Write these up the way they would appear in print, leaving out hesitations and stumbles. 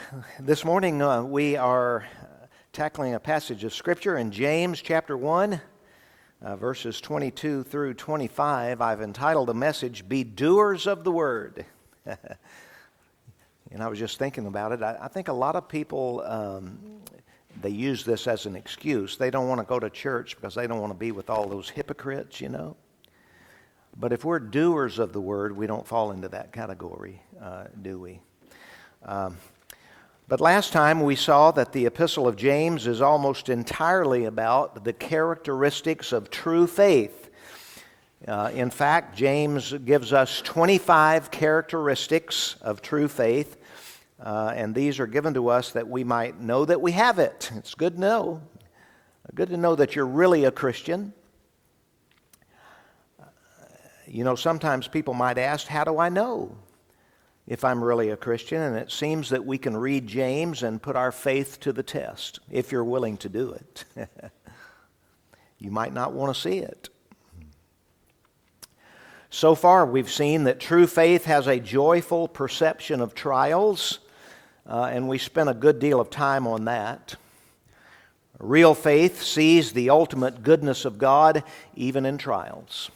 This morning we are tackling a passage of Scripture in James chapter 1, verses 22 through 25. I've entitled the message, Be Doers of the Word. And I was just thinking about it. I think a lot of people, they use this as an excuse. They don't want to go to church because they don't want to be with all those hypocrites, you know. But if we're doers of the Word, we don't fall into that category, do we? But last time we saw that the Epistle of James is almost entirely about the characteristics of true faith. In fact, James gives us 25 characteristics of true faith, and these are given to us that we might know that we have it. It's good to know. Good to know that you're really a Christian. You know, sometimes people might ask, how do I know if I'm really a Christian? And it seems that we can read James and put our faith to the test, if you're willing to do it. You might not want to see it. So far, we've seen that true faith has a joyful perception of trials, and we spent a good deal of time on that. Real faith sees the ultimate goodness of God even in trials.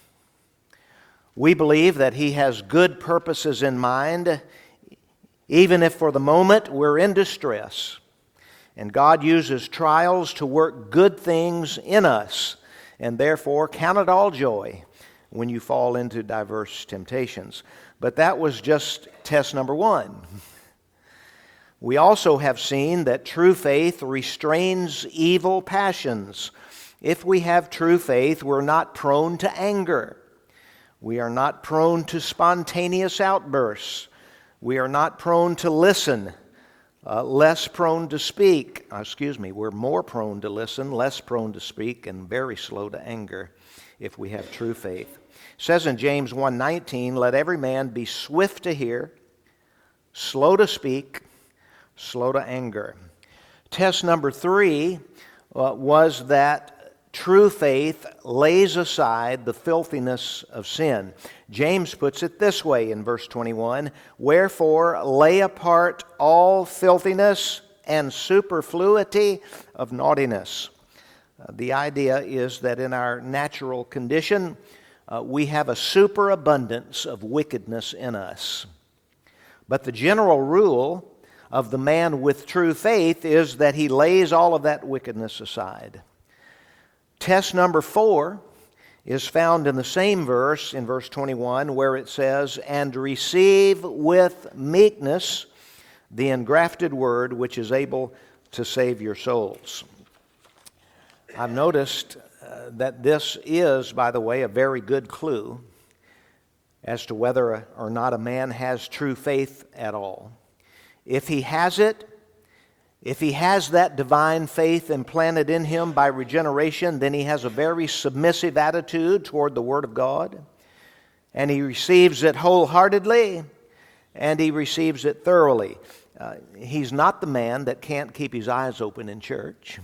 We believe that He has good purposes in mind, even if for the moment we're in distress. And God uses trials to work good things in us, and therefore count it all joy when you fall into diverse temptations. But that was just test number one. We also have seen that true faith restrains evil passions. If we have true faith, we're not prone to anger. We are not prone to spontaneous outbursts. We are not prone to listen, less prone to speak. We're more prone to listen, less prone to speak, and very slow to anger if we have true faith. It says in James 1:19, let every man be swift to hear, slow to speak, slow to anger. Test number 3 was that true faith lays aside the filthiness of sin. James puts it this way in verse 21, wherefore lay apart all filthiness and superfluity of naughtiness. The idea is that in our natural condition, we have a superabundance of wickedness in us. But the general rule of the man with true faith is that he lays all of that wickedness aside. Test number 4 is found in the same verse, in verse 21, where it says, and receive with meekness the engrafted word which is able to save your souls. I've noticed that this is, by the way, a very good clue as to whether or not a man has true faith at all. If he has it, if he has that divine faith implanted in him by regeneration, then he has a very submissive attitude toward the Word of God, and he receives it wholeheartedly, and he receives it thoroughly. He's not the man that can't keep his eyes open in church,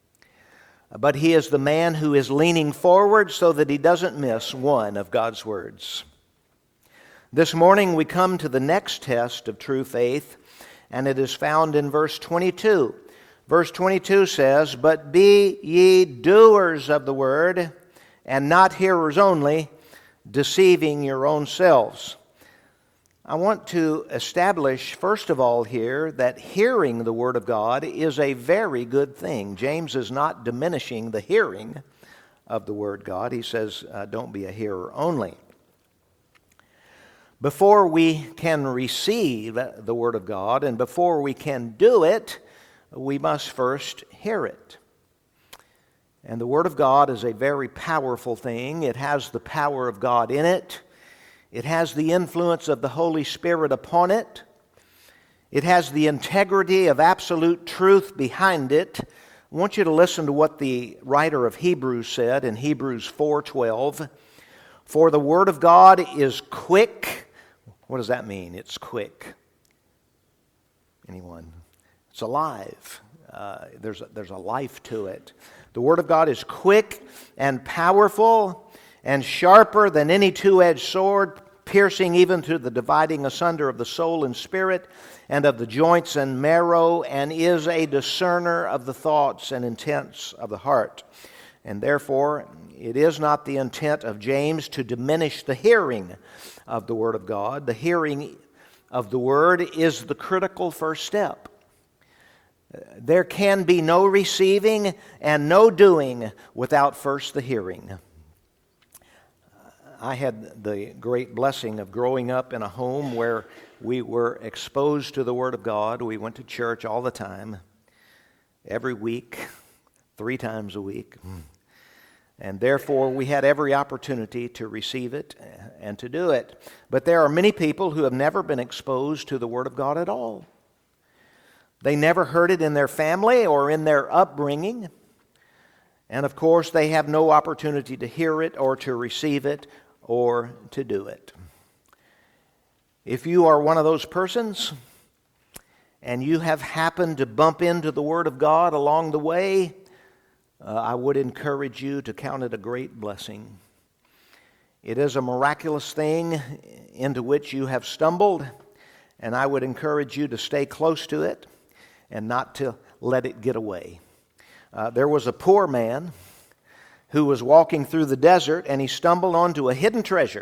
but he is the man who is leaning forward so that he doesn't miss one of God's words. This morning we come to the next test of true faith, and it is found in verse 22. Verse 22 says, but be ye doers of the word, and not hearers only, deceiving your own selves. I want to establish, first of all here, that hearing the Word of God is a very good thing. James is not diminishing the hearing of the Word of God. He says, don't be a hearer only. Before we can receive the Word of God and before we can do it, we must first hear it. And the Word of God is a very powerful thing. It has the power of God in it. It has the influence of the Holy Spirit upon it. It has the integrity of absolute truth behind it. I want you to listen to what the writer of Hebrews said in Hebrews 4:12. For the Word of God is quick. What does that mean? It's quick. Anyone? It's alive. There's a life to it. The Word of God is quick and powerful and sharper than any two-edged sword, piercing even to the dividing asunder of the soul and spirit, and of the joints and marrow, and is a discerner of the thoughts and intents of the heart. And therefore, it is not the intent of James to diminish the hearing of the Word of God. The hearing of the Word is the critical first step. There can be no receiving and no doing without first the hearing. I had the great blessing of growing up in a home where we were exposed to the Word of God. We went to church all the time, every week, 3 times a week. And therefore, we had every opportunity to receive it and to do it. But there are many people who have never been exposed to the Word of God at all. They never heard it in their family or in their upbringing. And of course, they have no opportunity to hear it or to receive it or to do it. If you are one of those persons and you have happened to bump into the Word of God along the way, I would encourage you to count it a great blessing. It is a miraculous thing into which you have stumbled, and I would encourage you to stay close to it and not to let it get away. There was a poor man who was walking through the desert, and he stumbled onto a hidden treasure.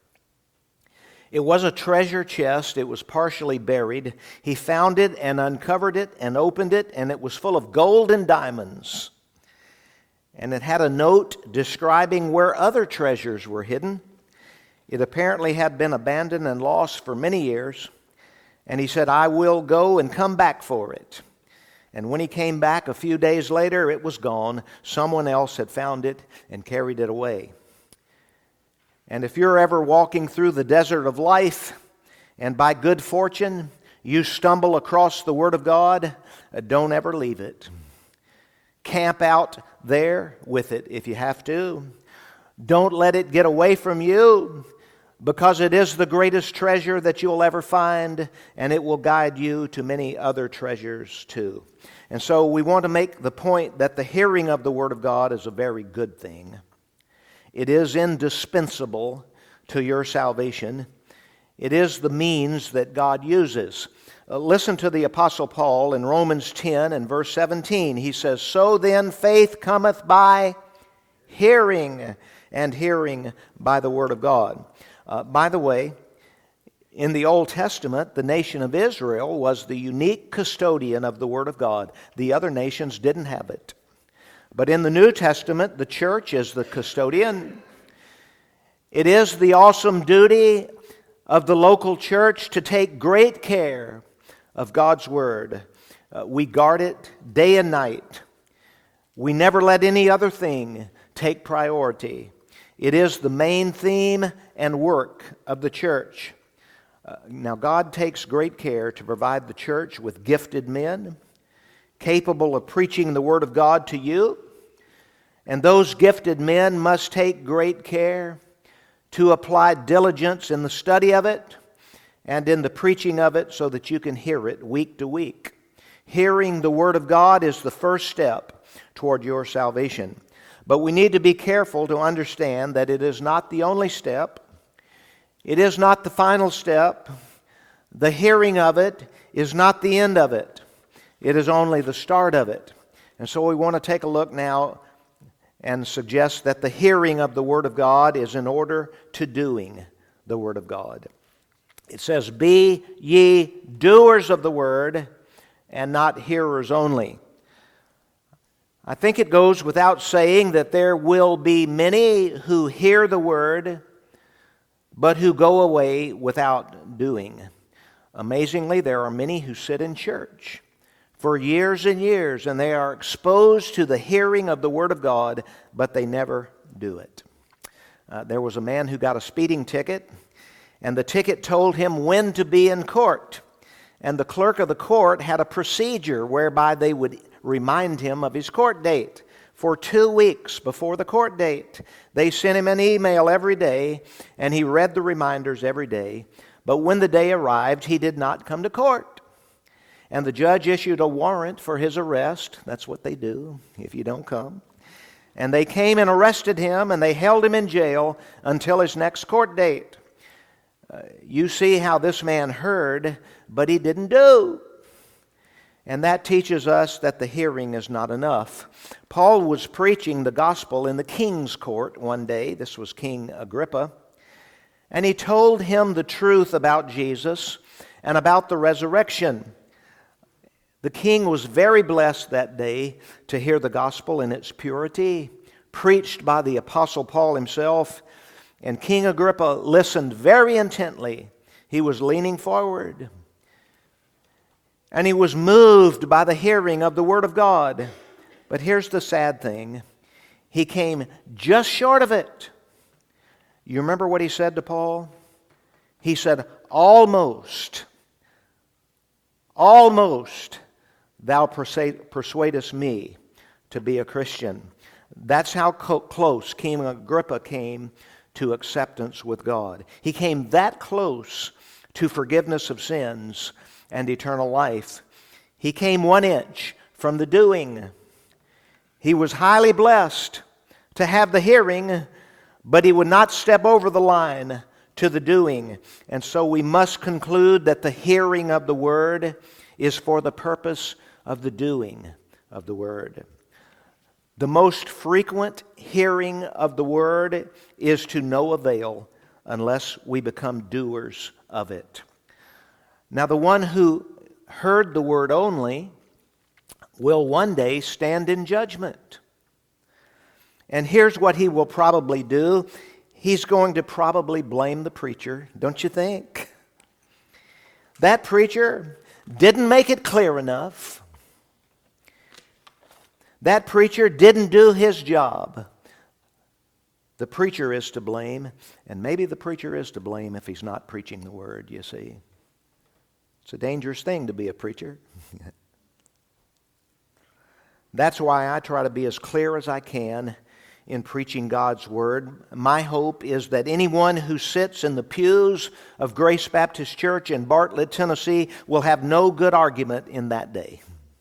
It was a treasure chest. It was partially buried. He found it and uncovered it and opened it, and it was full of gold and diamonds. And it had a note describing where other treasures were hidden. It apparently had been abandoned and lost for many years. And he said, "I will go and come back for it." And when he came back a few days later, it was gone. Someone else had found it and carried it away. And if you're ever walking through the desert of life, and by good fortune you stumble across the Word of God, don't ever leave it. Camp out there with it if you have to. Don't let it get away from you, because it is the greatest treasure that you'll ever find, and it will guide you to many other treasures too. And so we want to make the point that the hearing of the Word of God is a very good thing. It is indispensable to your salvation. It is the means that God uses. Listen to the Apostle Paul in Romans 10 and verse 17. He says, "So then faith cometh by hearing, and hearing by the Word of God." By the way, in the Old Testament, the nation of Israel was the unique custodian of the Word of God. The other nations didn't have it. But in the New Testament, the church is the custodian. It is the awesome duty of the local church to take great care of God's Word. We guard it day and night. We never let any other thing take priority. It is the main theme and work of the church. Now, God takes great care to provide the church with gifted men capable of preaching the Word of God to you. And those gifted men must take great care to apply diligence in the study of it and in the preaching of it so that you can hear it week to week. Hearing the Word of God is the first step toward your salvation. But we need to be careful to understand that it is not the only step. It is not the final step. The hearing of it is not the end of it. It is only the start of it. And so we want to take a look now and suggest that the hearing of the Word of God is in order to doing the Word of God. It says, "Be ye doers of the Word, and not hearers only." I think it goes without saying that there will be many who hear the Word, but who go away without doing. Amazingly, there are many who sit in church for years and years, and they are exposed to the hearing of the Word of God, but they never do it. There was a man who got a speeding ticket, and the ticket told him when to be in court. And the clerk of the court had a procedure whereby they would remind him of his court date. For 2 weeks before the court date, they sent him an email every day, and he read the reminders every day. But when the day arrived, he did not come to court. And the judge issued a warrant for his arrest. That's what they do if you don't come. And they came and arrested him, and they held him in jail until his next court date. You see how this man heard, but he didn't do. And that teaches us that the hearing is not enough. Paul was preaching the gospel in the king's court one day. This was King Agrippa. And he told him the truth about Jesus and about the resurrection. The king was very blessed that day to hear the gospel in its purity, preached by the Apostle Paul himself. And King Agrippa listened very intently. He was leaning forward. And he was moved by the hearing of the Word of God. But here's the sad thing. He came just short of it. You remember what he said to Paul? He said, almost thou persuadest me to be a Christian. That's how close King Agrippa came to acceptance with God. He came that close to forgiveness of sins and eternal life. He came 1 inch from the doing. He was highly blessed to have the hearing, but he would not step over the line to the doing. And so we must conclude that the hearing of the Word is for the purpose of the doing of the Word. The most frequent hearing of the Word is to no avail unless we become doers of it. Now, the one who heard the Word only will one day stand in judgment. And here's what he will probably do. He's going to probably blame the preacher, don't you think? That preacher didn't make it clear enough. That preacher didn't do his job. The preacher is to blame, and maybe the preacher is to blame if he's not preaching the Word, you see. It's a dangerous thing to be a preacher. That's why I try to be as clear as I can in preaching God's Word. My hope is that anyone who sits in the pews of Grace Baptist Church in Bartlett, Tennessee, will have no good argument in that day.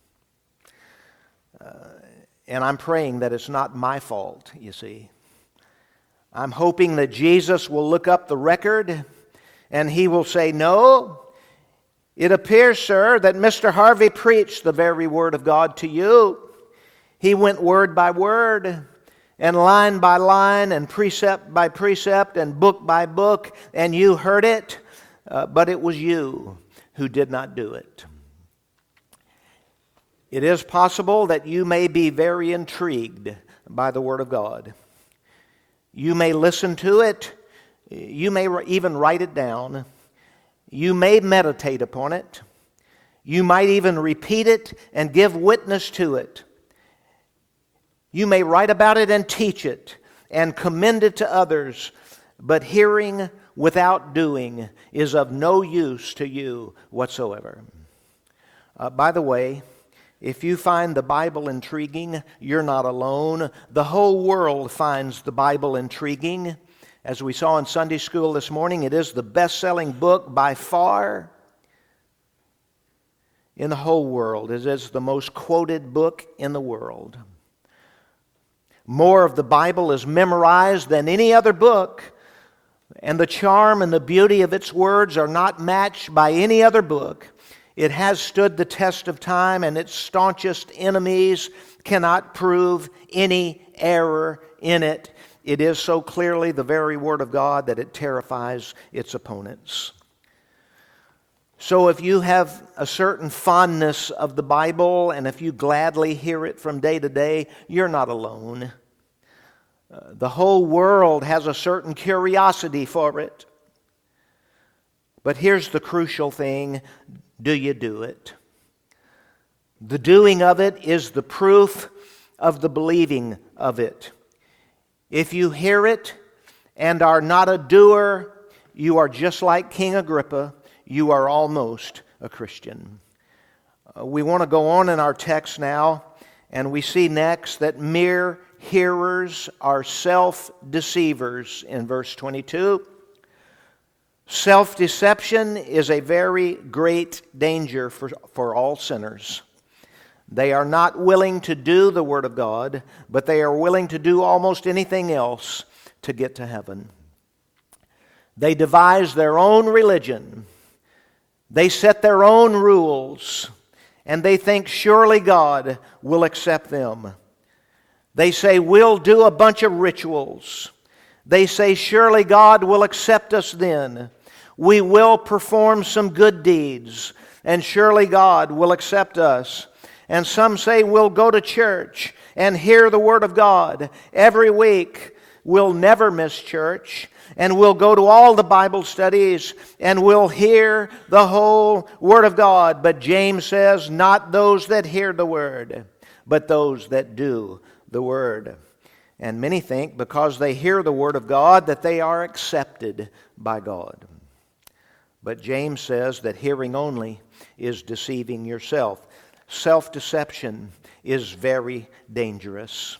And I'm praying that it's not my fault, you see. I'm hoping that Jesus will look up the record and He will say, no, it appears, sir, that Mr. Harvey preached the very Word of God to you. He went word by word and line by line and precept by precept and book by book, and you heard it, but it was you who did not do it. It is possible that you may be very intrigued by the Word of God. You may listen to it. You may even write it down. You may meditate upon it. You might even repeat it and give witness to it. You may write about it and teach it and commend it to others, but hearing without doing is of no use to you whatsoever. By the way, if you find the Bible intriguing, you're not alone. The whole world finds the Bible intriguing. As we saw in Sunday school this morning, it is the best-selling book by far in the whole world. It is the most quoted book in the world. More of the Bible is memorized than any other book, and the charm and the beauty of its words are not matched by any other book. It has stood the test of time, and its staunchest enemies cannot prove any error in it. It is so clearly the very Word of God that it terrifies its opponents. So if you have a certain fondness of the Bible, and if you gladly hear it from day to day, you're not alone. The whole world has a certain curiosity for it. But here's the crucial thing. Do you do it? The doing of it is the proof of the believing of it. If you hear it and are not a doer, you are just like King Agrippa. You are almost a Christian. We want to go on in our text now, and we see next that mere hearers are self-deceivers in verse 22. Self-deception is a very great danger for all sinners. They are not willing to do the Word of God, but they are willing to do almost anything else to get to heaven. They devise their own religion. They set their own rules, and they think surely God will accept them. They say, we'll do a bunch of rituals. They say, surely God will accept us then. We will perform some good deeds, and surely God will accept us. And some say, we'll go to church and hear the Word of God every week. We'll never miss church. And we'll go to all the Bible studies and we'll hear the whole Word of God. But James says, not those that hear the Word, but those that do the Word. And many think because they hear the Word of God that they are accepted by God. But James says that hearing only is deceiving yourself. Self-deception is very dangerous.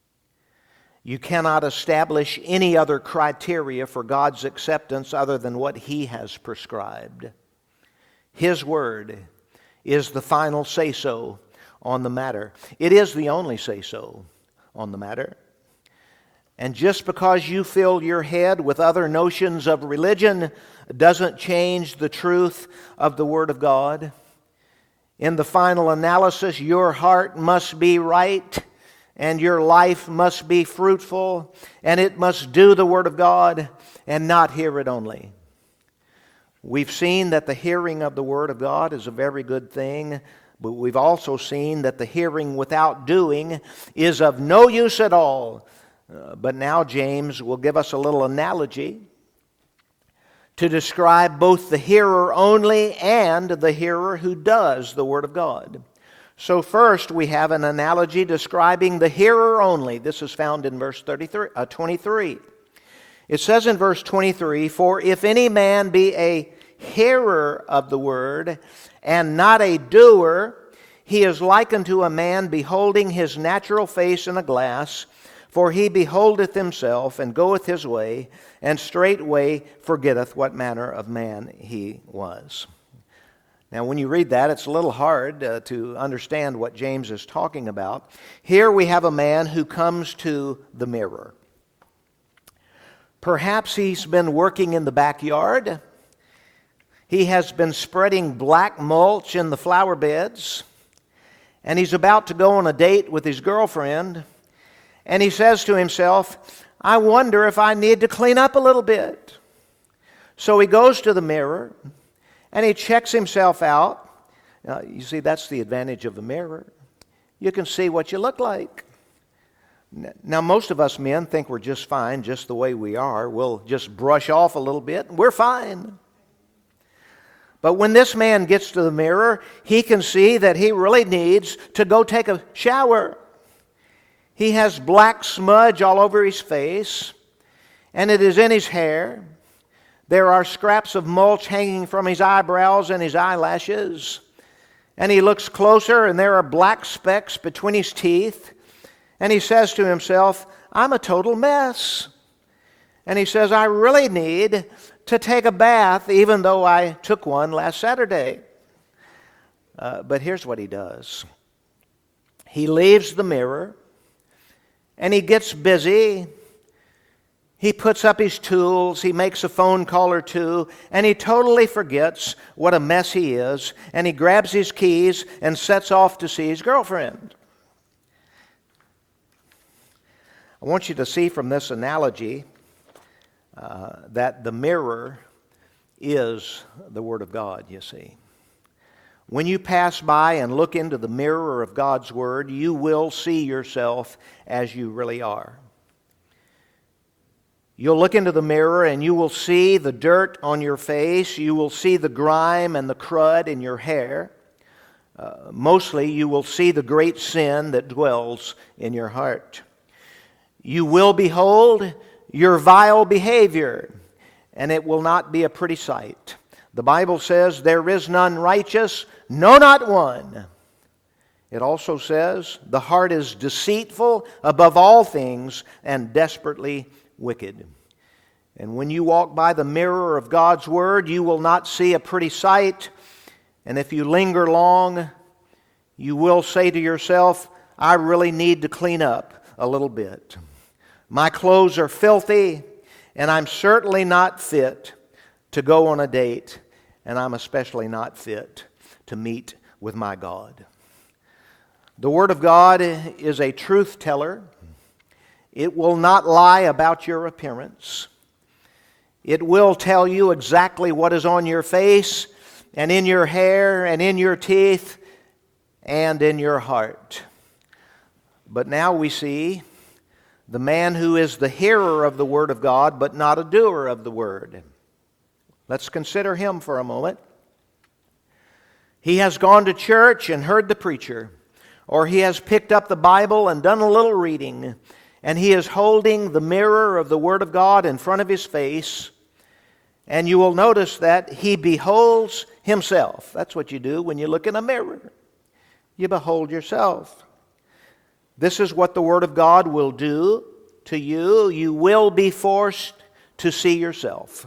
You cannot establish any other criteria for God's acceptance other than what He has prescribed. His Word is the final say-so on the matter. It is the only say-so on the matter. And just because you fill your head with other notions of religion doesn't change the truth of the Word of God. In the final analysis, your heart must be right, and your life must be fruitful, and it must do the Word of God and not hear it only. We've seen that the hearing of the Word of God is a very good thing, but we've also seen that the hearing without doing is of no use at all. But now James will give us a little analogy to describe both the hearer only and the hearer who does the Word of God. So first we have an analogy describing the hearer only. This is found in verse 23. It says in verse 23, "For if any man be a hearer of the word and not a doer, he is like unto a man beholding his natural face in a glass. For he beholdeth himself and goeth his way, and straightway forgetteth what manner of man he was." Now, when you read that, it's a little hard to understand what James is talking about. Here we have a man who comes to the mirror. Perhaps he's been working in the backyard. He has been spreading black mulch in the flower beds. And he's about to go on a date with his girlfriend. And he says to himself, I wonder if I need to clean up a little bit. So he goes to the mirror and he checks himself out. Now, you see, that's the advantage of the mirror. You can see what you look like. Now, most of us men think we're just fine just the way we are. We'll just brush off a little bit and we're fine. But when this man gets to the mirror, he can see that he really needs to go take a shower. He has black smudge all over his face, and it is in his hair. There are scraps of mulch hanging from his eyebrows and his eyelashes. And he looks closer, and there are black specks between his teeth. And he says to himself, I'm a total mess. And he says, I really need to take a bath, even though I took one last Saturday. But here's what he does. He leaves the mirror, and he gets busy. He puts up his tools, he makes a phone call or two, and he totally forgets what a mess he is, and he grabs his keys and sets off to see his girlfriend. I want you to see from this analogy that the mirror is the Word of God, you see. When you pass by and look into the mirror of God's Word, you will see yourself as you really are. You'll look into the mirror and you will see the dirt on your face. You will see the grime and the crud in your hair. Mostly you will see the great sin that dwells in your heart. You will behold your vile behavior, and it will not be a pretty sight. The Bible says, there is none righteous, no, not one. It also says, the heart is deceitful above all things and desperately wicked. And when you walk by the mirror of God's Word, you will not see a pretty sight. And if you linger long, you will say to yourself, I really need to clean up a little bit. My clothes are filthy, and I'm certainly not fit to go on a date, and I'm especially not fit to meet with my God. The Word of God is a truth teller. It will not lie about your appearance. It will tell you exactly what is on your face and in your hair and in your teeth and in your heart. But now we see the man who is the hearer of the Word of God, but not a doer of the Word. Let's consider him for a moment. He has gone to church and heard the preacher, or he has picked up the Bible and done a little reading, and he is holding the mirror of the Word of God in front of his face, and you will notice that he beholds himself. That's what you do when you look in a mirror. You behold yourself. This is what the Word of God will do to you. You will be forced to see yourself.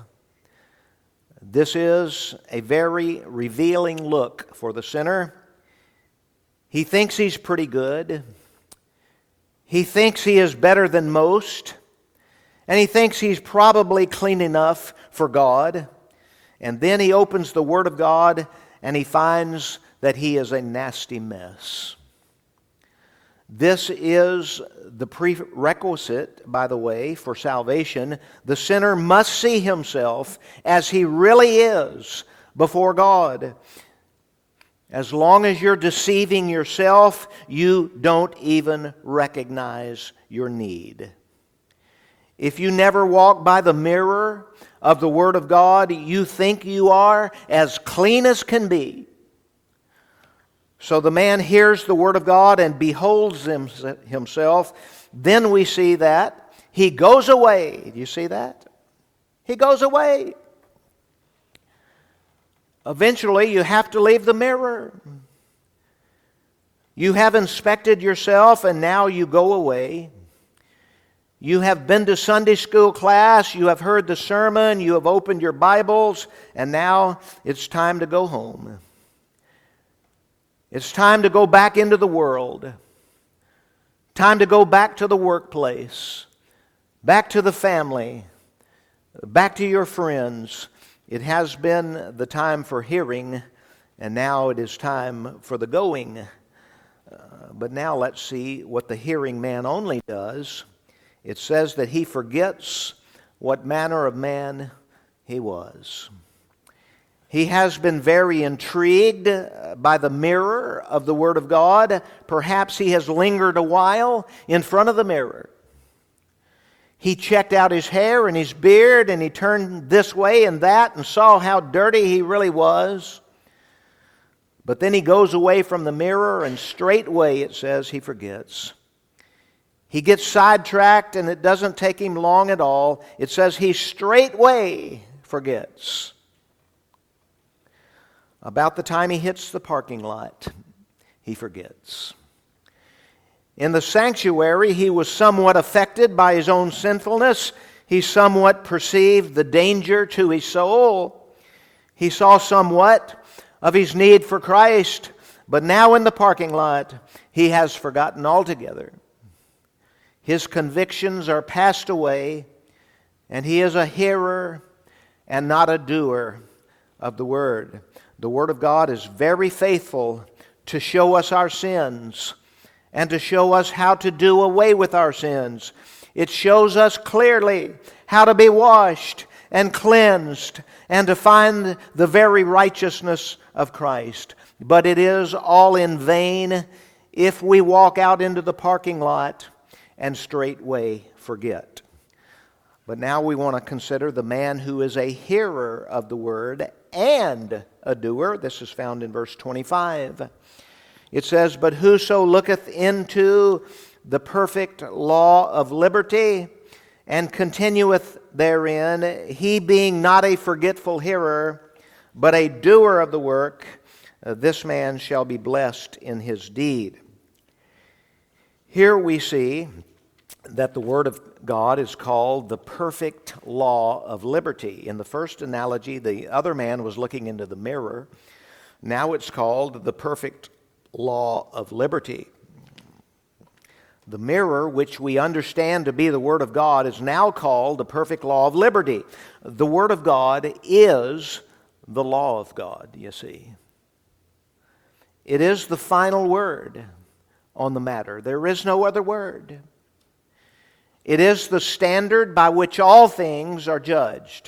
This is a very revealing look for the sinner. He thinks he's pretty good. He thinks he is better than most. And he thinks he's probably clean enough for God. And then he opens the Word of God and he finds that he is a nasty mess. This is the prerequisite, by the way, for salvation. The sinner must see himself as he really is before God. As long as you're deceiving yourself, you don't even recognize your need. If you never walk by the mirror of the Word of God, you think you are as clean as can be. So the man hears the Word of God and beholds himself. Then we see that he goes away. Do you see that? He goes away. Eventually, you have to leave the mirror. You have inspected yourself and now you go away. You have been to Sunday school class, you have heard the sermon, you have opened your Bibles, and now it's time to go home. It's time to go back into the world. Time to go back to the workplace, back to the family, back to your friends. It has been the time for hearing, and now it is time for the going. But now let's see what the hearing man only does. It says that he forgets what manner of man he was. He has been very intrigued by the mirror of the Word of God. Perhaps he has lingered a while in front of the mirror. He checked out his hair and his beard, and he turned this way and that and saw how dirty he really was. But then he goes away from the mirror, and straightway, it says, he forgets. He gets sidetracked, and it doesn't take him long at all. It says he straightway forgets. About the time he hits the parking lot, he forgets. In the sanctuary, he was somewhat affected by his own sinfulness. He somewhat perceived the danger to his soul. He saw somewhat of his need for Christ. But now in the parking lot, he has forgotten altogether. His convictions are passed away, and he is a hearer and not a doer of the Word. The Word of God is very faithful to show us our sins and to show us how to do away with our sins. It shows us clearly how to be washed and cleansed and to find the very righteousness of Christ. But it is all in vain if we walk out into the parking lot and straightway forget. But now we want to consider the man who is a hearer of the Word and a doer. This is found in verse 25. It says, "But whoso looketh into the perfect law of liberty and continueth therein, he being not a forgetful hearer, but a doer of the work, this man shall be blessed in his deed." Here we see that the Word of God is called the perfect law of liberty. In the first analogy, the other man was looking into the mirror. Now it's called the perfect law of liberty. The mirror, which we understand to be the Word of God, is now called the perfect law of liberty. The Word of God is the law of God, you see. It is the final word on the matter. There is no other word. It is the standard by which all things are judged.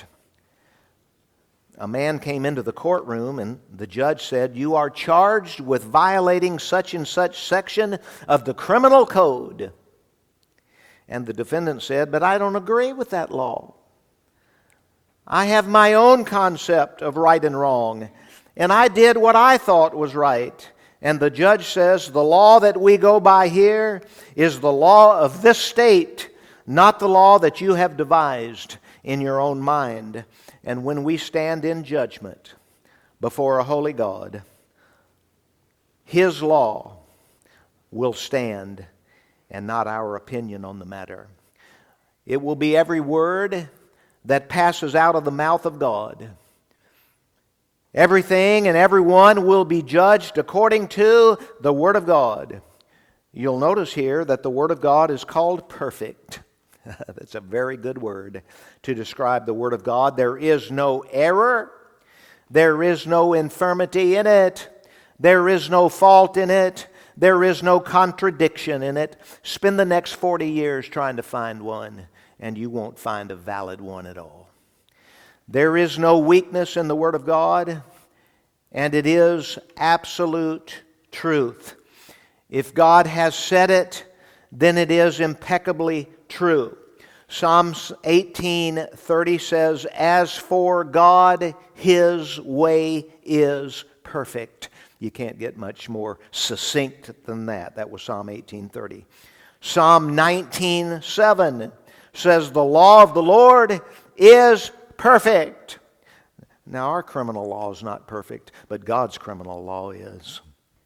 A man came into the courtroom and the judge said, "You are charged with violating such and such section of the criminal code." And the defendant said, "But I don't agree with that law. I have my own concept of right and wrong, and I did what I thought was right." And the judge says, "The law that we go by here is the law of this state, not the law that you have devised in your own mind." And when we stand in judgment before a holy God, His law will stand and not our opinion on the matter. It will be every word that passes out of the mouth of God. Everything and everyone will be judged according to the Word of God. You'll notice here that the Word of God is called perfect. That's a very good word to describe the Word of God. There is no error. There is no infirmity in it. There is no fault in it. There is no contradiction in it. Spend the next 40 years trying to find one, and you won't find a valid one at all. There is no weakness in the Word of God, and it is absolute truth. If God has said it, then it is impeccably true. Psalms 18:30 says, "As for God, His way is perfect." You can't get much more succinct than that. That was Psalm 18:30. Psalm 19:7 says, "The law of the Lord is perfect." Now, our criminal law is not perfect, but God's criminal law is.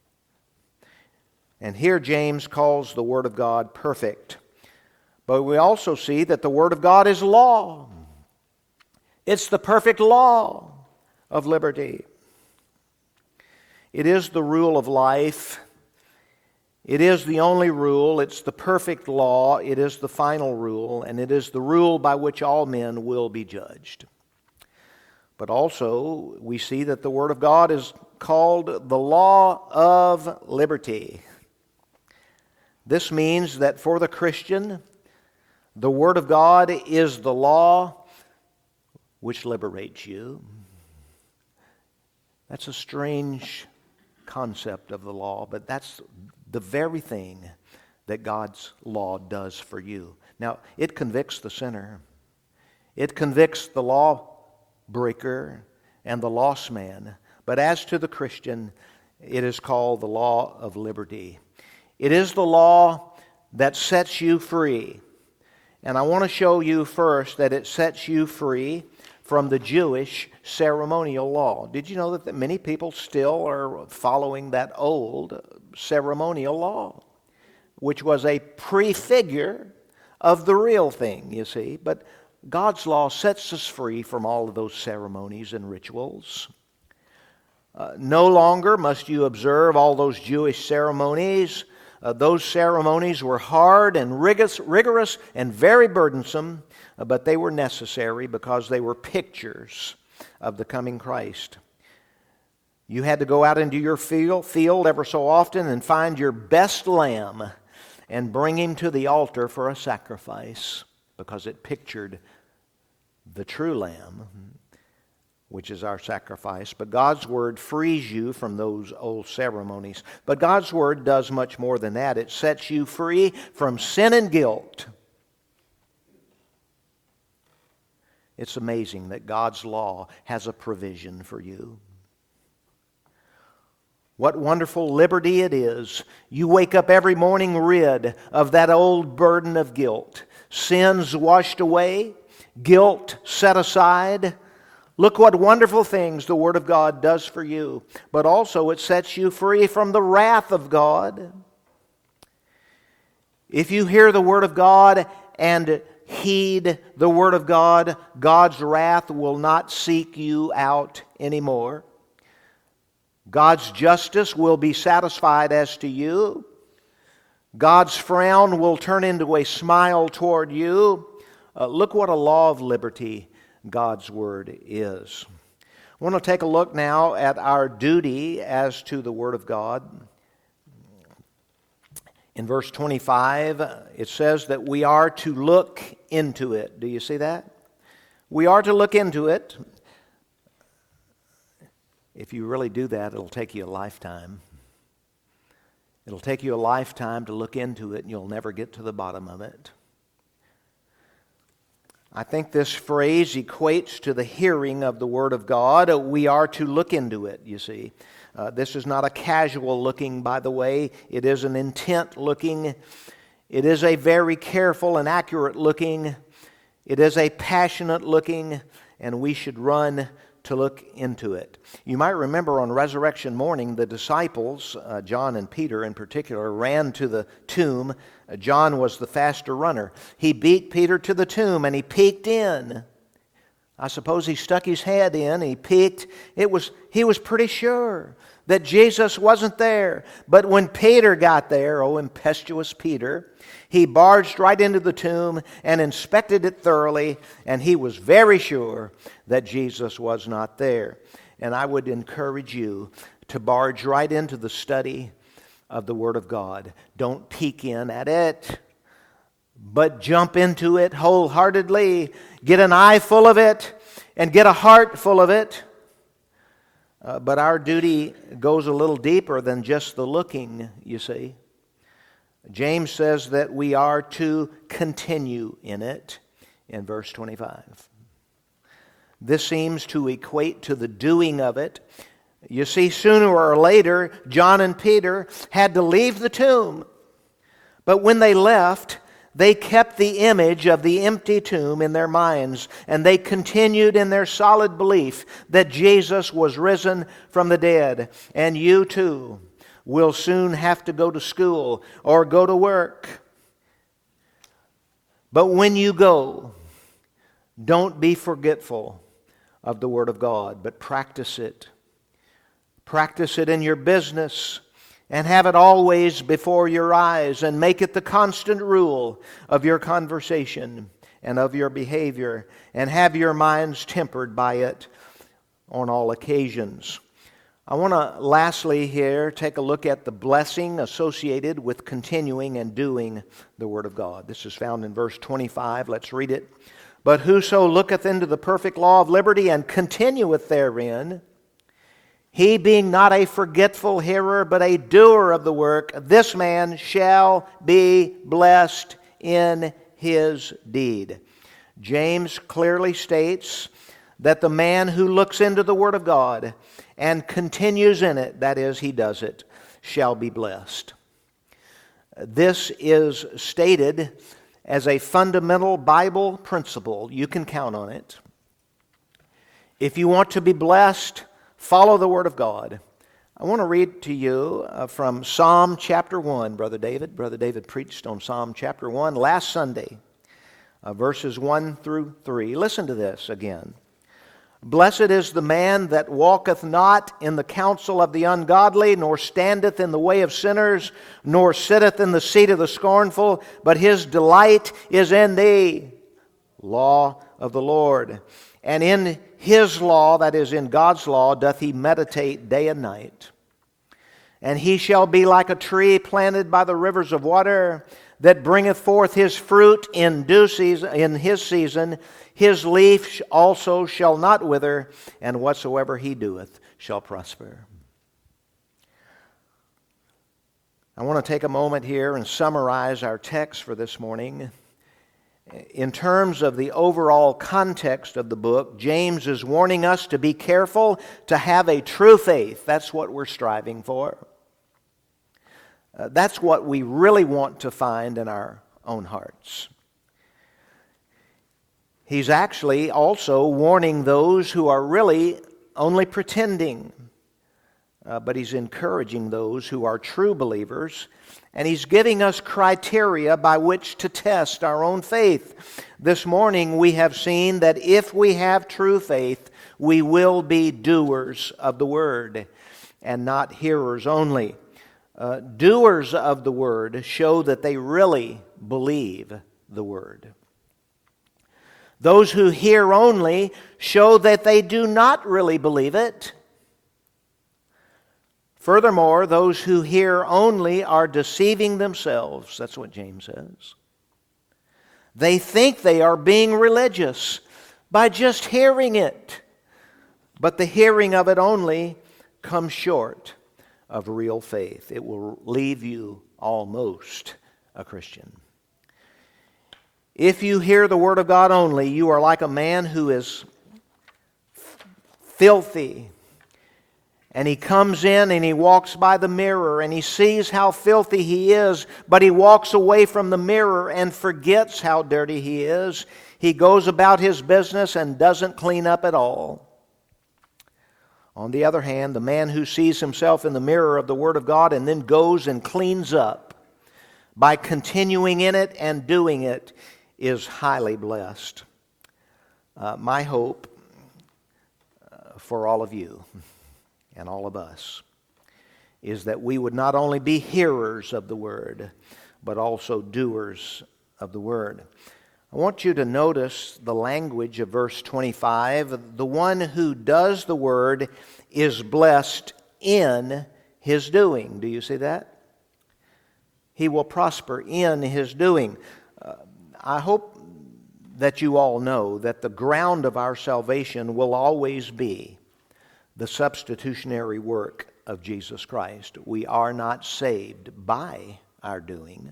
And here James calls the Word of God perfect. But we also see that the Word of God is law. It's the perfect law of liberty. It is the rule of life. It is the only rule. It's the perfect law. It is the final rule. And it is the rule by which all men will be judged. But also, we see that the Word of God is called the law of liberty. This means that for the Christian, the Word of God is the law which liberates you. That's a strange concept of the law, but that's the very thing that God's law does for you. Now, it convicts the sinner. It convicts the lawbreaker and the lost man. But as to the Christian, it is called the law of liberty. It is the law that sets you free. And I want to show you first that it sets you free from the Jewish ceremonial law. Did you know that many people still are following that old ceremonial law, which was a prefigure of the real thing, you see? But God's law sets us free from all of those ceremonies and rituals. No longer must you observe all those Jewish ceremonies. Those ceremonies were hard and rigorous and very burdensome, but they were necessary because they were pictures of the coming Christ. You had to go out into your field ever so often and find your best lamb and bring him to the altar for a sacrifice, because it pictured the true lamb, which is our sacrifice. But God's Word frees you from those old ceremonies. But God's Word does much more than that. It sets you free from sin and guilt. It's amazing that God's law has a provision for you. What wonderful liberty it is. You wake up every morning rid of that old burden of guilt. Sins washed away, guilt set aside. Look what wonderful things the Word of God does for you. But also it sets you free from the wrath of God. If you hear the Word of God and heed the Word of God, God's wrath will not seek you out anymore. God's justice will be satisfied as to you. God's frown will turn into a smile toward you. Look what a law of liberty God's Word is. I want to take a look now at our duty as to the Word of God. In verse 25, it says that we are to look into it. Do you see that? We are to look into it. If you really do that, it'll take you a lifetime. It'll take you a lifetime to look into it, and you'll never get to the bottom of it. I think this phrase equates to the hearing of the Word of God. We are to look into it, you see. This is not a casual looking, by the way. It is an intent looking. It is a very careful and accurate looking. It is a passionate looking, and we should run to look into it. You might remember on resurrection morning, the disciples, John and Peter in particular, ran to the tomb. John was the faster runner. He beat Peter to the tomb and he peeked in. I suppose he stuck his head in and he peeked. He was pretty sure that Jesus wasn't there. But when Peter got there, oh impetuous Peter, he barged right into the tomb and inspected it thoroughly, and he was very sure that Jesus was not there. And I would encourage you to barge right into the study of the Word of God. Don't peek in at it, but jump into it wholeheartedly. Get an eye full of it and get a heart full of it. But our duty goes a little deeper than just the looking, you see. James says that we are to continue in it in verse 25. This seems to equate to the doing of it. You see, sooner or later, John and Peter had to leave the tomb. But when they left, they kept the image of the empty tomb in their minds, and they continued in their solid belief that Jesus was risen from the dead. And you too will soon have to go to school or go to work. But when you go, don't be forgetful of the Word of God, but practice it. Practice it in your business and have it always before your eyes, and make it the constant rule of your conversation and of your behavior, and have your minds tempered by it on all occasions. I want to lastly here take a look at the blessing associated with continuing and doing the Word of God. This is found in verse 25. Let's read it. But whoso looketh into the perfect law of liberty and continueth therein, he being not a forgetful hearer, but a doer of the work, this man shall be blessed in his deed. James clearly states that the man who looks into the Word of God and continues in it, that is, he does it, shall be blessed. This is stated as a fundamental Bible principle. You can count on it. If you want to be blessed, follow the Word of God. I want to read to you from Psalm chapter 1, Brother David. Brother David preached on Psalm chapter 1 last Sunday, verses 1 through 3. Listen to this again. Blessed is the man that walketh not in the counsel of the ungodly, nor standeth in the way of sinners, nor sitteth in the seat of the scornful, but his delight is in thee, law of the Lord. And in his law, that is in God's law, doth he meditate day and night. And he shall be like a tree planted by the rivers of water, that bringeth forth his fruit in due season, in his season. His leaf also shall not wither, and whatsoever he doeth shall prosper. I want to take a moment here and summarize our text for this morning. In terms of the overall context of the book, James is warning us to be careful to have a true faith. That's what we're striving for. That's what we really want to find in our own hearts. He's actually also warning those who are really only pretending, but he's encouraging those who are true believers, and he's giving us criteria by which to test our own faith. This morning we have seen that if we have true faith, we will be doers of the Word and not hearers only. Doers of the Word show that they really believe the Word. Those who hear only show that they do not really believe it. Furthermore, those who hear only are deceiving themselves. That's what James says. They think they are being religious by just hearing it. But the hearing of it only comes short of real faith. It will leave you almost a Christian. If you hear the Word of God only, you are like a man who is filthy. And he comes in and he walks by the mirror and he sees how filthy he is, but he walks away from the mirror and forgets how dirty he is. He goes about his business and doesn't clean up at all. On the other hand, the man who sees himself in the mirror of the Word of God and then goes and cleans up by continuing in it and doing it is highly blessed. My hope for all of you and all of us is that we would not only be hearers of the Word, but also doers of the Word. I want you to notice the language of verse 25. The one who does the Word is blessed in his doing. Do you see that? He will prosper in his doing. I hope that you all know that the ground of our salvation will always be the substitutionary work of Jesus Christ. We are not saved by our doing.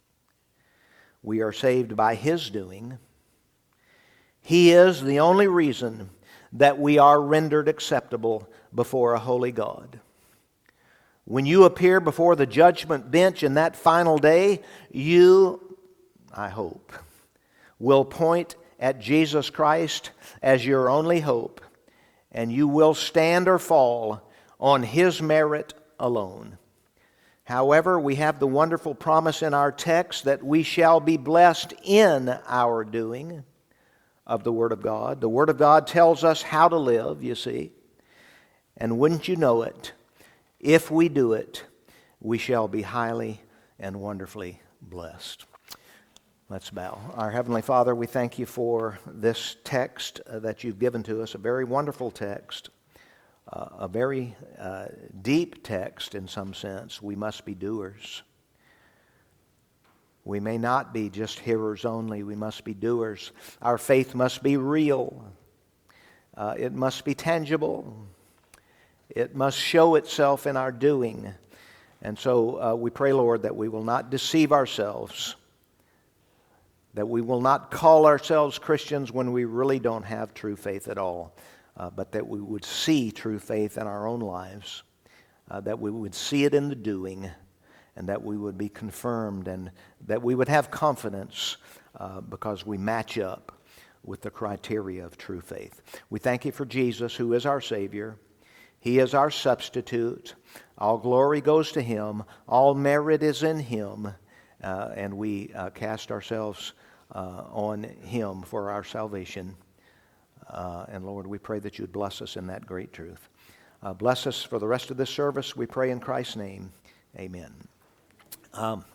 We are saved by His doing. He is the only reason that we are rendered acceptable before a holy God. When you appear before the judgment bench in that final day, you, I hope, will point at Jesus Christ as your only hope, and you will stand or fall on His merit alone. However, we have the wonderful promise in our text that we shall be blessed in our doing of the Word of God. The Word of God tells us how to live, you see. And wouldn't you know it, if we do it, we shall be highly and wonderfully blessed. Let's bow. Our Heavenly Father, we thank You for this text that You've given to us, a very wonderful text, a very deep text in some sense. We must be doers. We may not be just hearers only. We must be doers. Our faith must be real. It must be tangible. It must show itself in our doing. And so we pray, Lord, that we will not deceive ourselves, that we will not call ourselves Christians when we really don't have true faith at all, but that we would see true faith in our own lives, that we would see it in the doing, and that we would be confirmed, and that we would have confidence because we match up with the criteria of true faith. We thank You for Jesus, who is our Savior. He is our substitute. All glory goes to Him. All merit is in Him. And we cast ourselves on Him for our salvation. And Lord, we pray that You'd bless us in that great truth. Bless us for the rest of this service, we pray in Christ's name. Amen.